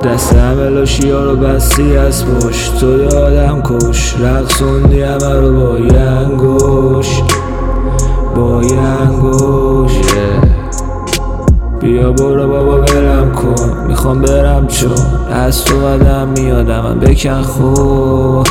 دست همه لاشیا رو بستی از پشت، تو یادم کش رقصوندی همه رو با ینگوش بیا برو بابا برم کن، میخوام برم چون از تو بدم میاد. من بکن خود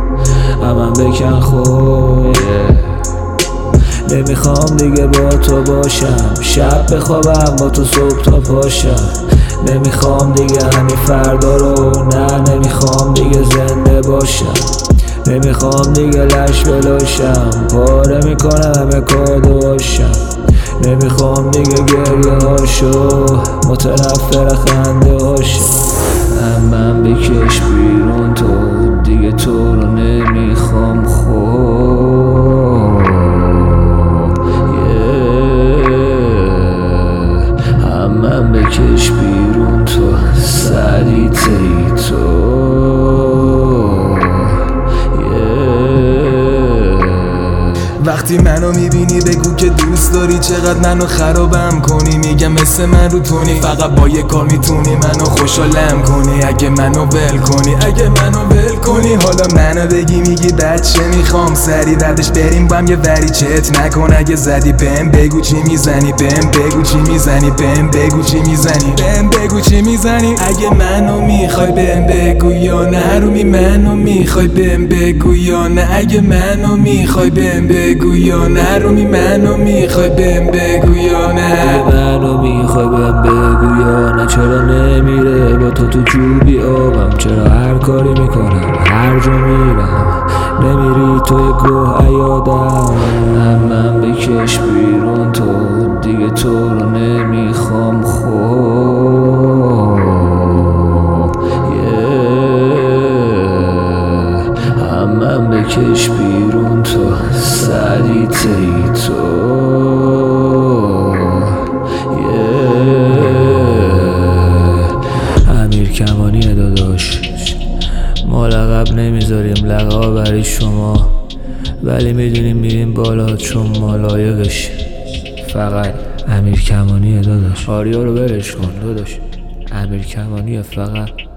نمیخوام دیگه با تو باشم، شب بخوابم با تو صبح تا پاشم. نمیخوام دیگه همین فردا رو، نه نمیخوام دیگه زنده باشم. نمیخوام دیگه لش بلاشم، پاره میکنم همه کادوشم. نمیخوام دیگه گریه هاشو، متنفر خنده هاشم. من بکش بیرون تو دیگه، تو رو نمیخوام من بکش بیرون تو سریع تو وقتی منو میبینی بگو که دوست داری، چقدر منو خرابم کنی. میگم مثل من رو تونی، فقط با یه کار میتونی منو خوشحالم کنی. اگه منو ول کنی حالا منو بگی میگی بچه میخوام سری ردش بریم با هم یه وری چت نکن. اگه زدی بهم بگو چی میزنی، بگو چی میزنی. اگه منو میخوای بهم بگو یا نه، رومی منو میخوای بهم بگو یا نه. اگه منو میخوای بهم بگو یا نه، رومی منو میخوای بهم بگو یا نه. منو میخوای بهم بگو یا نه. چرا نمیره با تو جوبی آبم، چرا هر کاری میکنم هر جا میرم نمیری توی گوه یادم. من بکش بیرون تو دیگه، تو رو نمیخوام من بکش بیرون تو سریع تو امیر کمانی داداش، ما لقب نمیذاریم، لقب برای شما، ولی میدونیم میریم بالا چون ما لایقش. فقط امیر کمانی داداش، آریا رو برش کن داداش، امیر کمانی فقط.